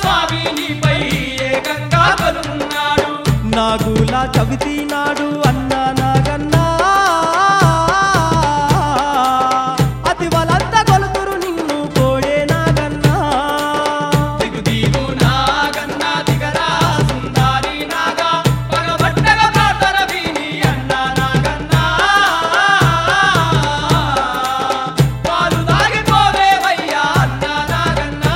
స్వామి నీపై ఏకంగా కొలువున్నాడు. నాగుల చవితి నాడు అన్నా నాగన్నా అతి వలంత కొలుతురు నిన్ను కోడే నాగన్నా. దిగు దిగు నాగన్నా దిగరా సుందారి నాగా పగబట్టగా ప్రార్థన విని అన్నా నాగన్నా పాలు తాగిపోవేవయ్యా అన్నా నాగన్నా.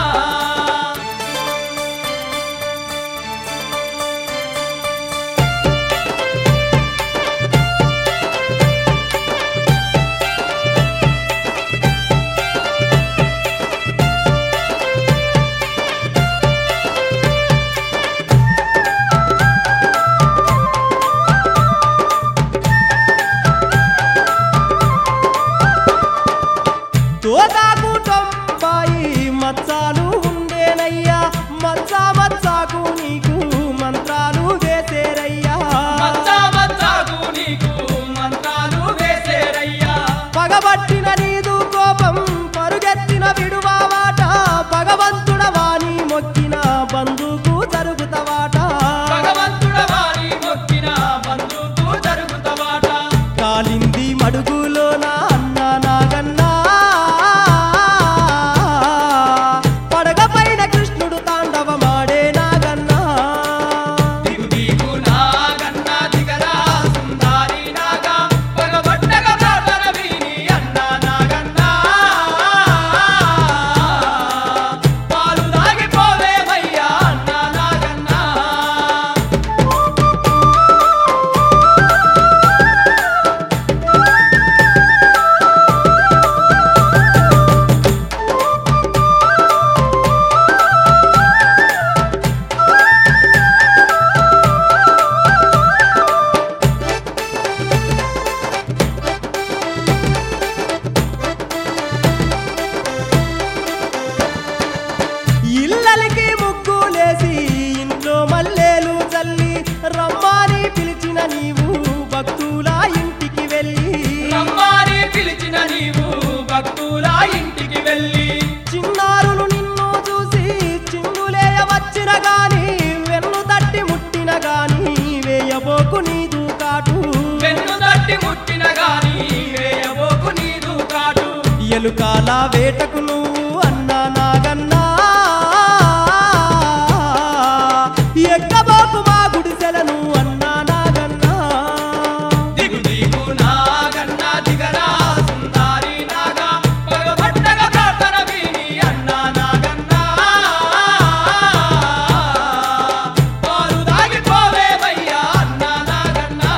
తోతాకు తొంభాయి మచ్చాలు ఉండేనయ్యా, మచ్చా మచ్చాకు నీకు మంత్రాలు వేసేరయ్యా. మచ్చా మచ్చాకు నీకు మంత్రాలు వేసేరయ్యా. పగబట్టిన నీదు కోపం పరుగెత్తిన విడువావాట, భగవంతుడ వాణి మొక్కిన బంధుకు జరుగుతవాట. భగవంతుడ వారి మొక్కిన బంధుకు జరుగుతవాట. కాలింది మడుగులోన అన్నా నాగన్నా పడగపైన కృష్ణుడు తాండవమాడే నాగన్నా. దిగు దిగు నాగన్నా దిగరా సుందారి నాగా పగబట్టగా ప్రార్థన విని అన్నా నాగన్నా పాలు తాగిపోవేవయ్యా అన్నా నాగన్నా. ఇల్లలకి ముగ్గులేసి ఇంట్లో మల్లెలు చల్లి రమ్మాని పిలిచిన నీవు భక్తుల ఇంటికి వెళ్ళి. రమ్మాని పిలిచిన నీవు భక్తుల ఇంటికి వెళ్ళి చిన్నారులు నిన్ను చూసి చిందులేయ వచ్చిన గాని వెన్ను తట్టి ముట్టిన గాని వేయబోకు నీదు కాటు. వెన్ను తట్టి ముట్టిన గాని వేయబోకు నీదు కాటు. ఎలుకాల వేటకు నువ్వు అన్నా నాగన్నా ఎక్కబోకు మా గుడిసెలను అన్నా నాగన్నా. దిగు దిగు నాగన్నా దిగరా సుందారి నాగా పగబట్టగా ప్రార్థన విని అన్నా నాగన్నా పాలు తాగిపోవేవయ్యా అన్నా నాగన్నా.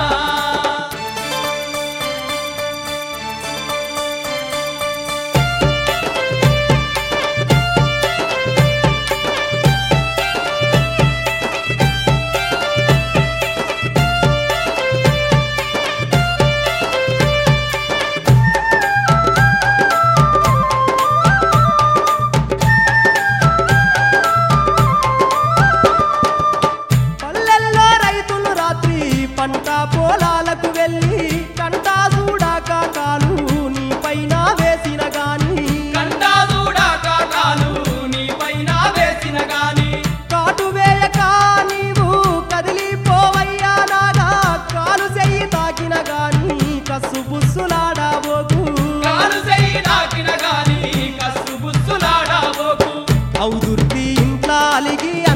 పల్లెల్లో రైతులు రాత్రి పంట పొలాలకు వెళ్ళి కంటా చూడాక కాలు నీ పైన వేసిన గాని. కంటా చూడాక కాలు నీ పైన వేసిన గాని కాటు వేయక నీవు కదిలిపోవయ్యా నాగా, కాలు చెయ్యి తాకిన గాని కస్సు బుస్సులాడబోకు. కాలు చెయ్యి తాకిన గాని కస్సు బుస్సులాడబోకు. ఔదుర్తి ఇంట్ల అలిగి